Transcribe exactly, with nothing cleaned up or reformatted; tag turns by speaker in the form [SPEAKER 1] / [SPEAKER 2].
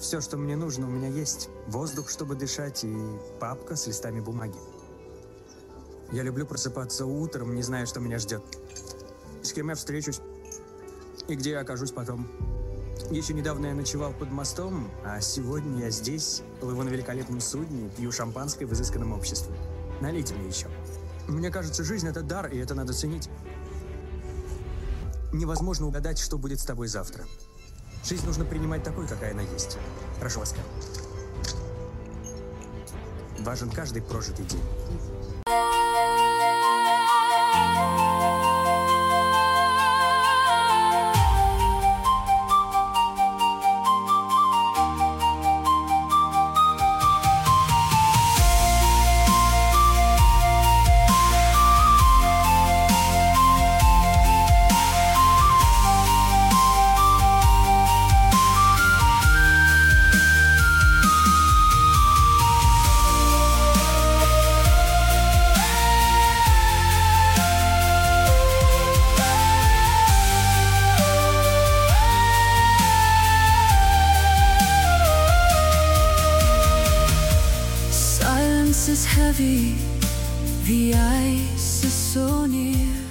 [SPEAKER 1] Все, что мне нужно, у меня есть. Воздух, чтобы дышать, и папка с листами бумаги. Я люблю просыпаться утром, не зная, что меня ждет. С кем я встречусь и где я окажусь потом. Еще недавно я ночевал под мостом, а сегодня я здесь, плыву на великолепном судне, пью шампанское в изысканном обществе. Налейте мне еще. Мне кажется, жизнь — это дар, и это надо ценить. Невозможно угадать, что будет с тобой завтра. Жизнь нужно принимать такой, какая она есть. Прошу вас. Важен каждый прожитый день.
[SPEAKER 2] Is heavy, the ice is so near.